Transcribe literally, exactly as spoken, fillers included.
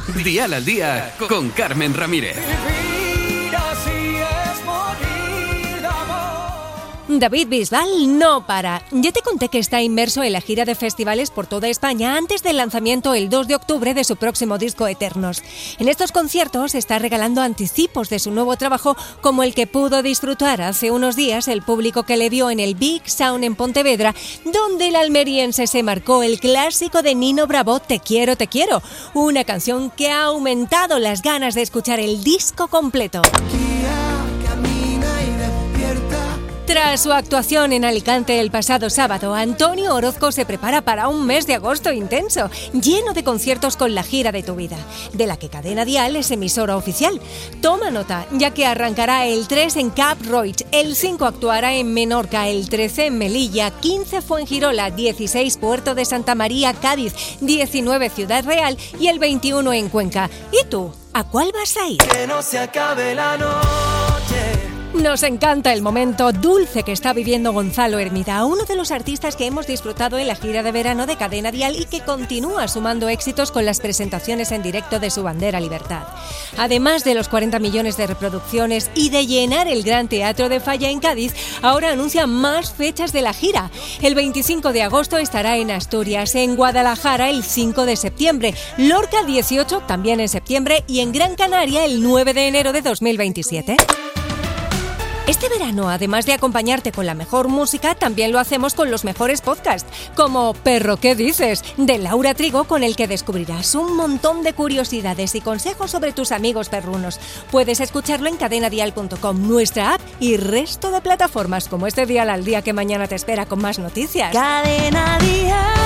Dial al Día con Carmen Ramírez. David Bisbal no para. Ya te conté que está inmerso en la gira de festivales por toda España antes del lanzamiento el dos de octubre de su próximo disco Eternos. En estos conciertos está regalando anticipos de su nuevo trabajo, como el que pudo disfrutar hace unos días el público que le vio en el Big Sound en Pontevedra, donde el almeriense se marcó el clásico de Nino Bravo, Te quiero, te quiero, una canción que ha aumentado las ganas de escuchar el disco completo. Tras su actuación en Alicante el pasado sábado, Antonio Orozco se prepara para un mes de agosto intenso, lleno de conciertos con la gira de tu vida, de la que Cadena Dial es emisora oficial. Toma nota, ya que arrancará el tres en Cap Roig, el cinco actuará en Menorca, el trece en Melilla, quince Fuengirola, dieciséis Puerto de Santa María, Cádiz, diecinueve Ciudad Real y el veintiuno en Cuenca. ¿Y tú? ¿A cuál vas a ir? Que no se acabe la noche. Nos encanta el momento dulce que está viviendo Gonzalo Hermida, uno de los artistas que hemos disfrutado en la gira de verano de Cadena Dial y que continúa sumando éxitos con las presentaciones en directo de su Bandera Libertad. Además de los cuarenta millones de reproducciones y de llenar el Gran Teatro de Falla en Cádiz, ahora anuncia más fechas de la gira. El veinticinco de agosto estará en Asturias, en Guadalajara el cinco de septiembre, Lorca dieciocho también en septiembre y en Gran Canaria el nueve de enero de dos mil veintisiete. Este verano, además de acompañarte con la mejor música, también lo hacemos con los mejores podcasts, como Perro, ¿qué dices?, de Laura Trigo, con el que descubrirás un montón de curiosidades y consejos sobre tus amigos perrunos. Puedes escucharlo en cadena dial punto com, nuestra app y resto de plataformas como este Dial al Día, que mañana te espera con más noticias. Cadena Dial.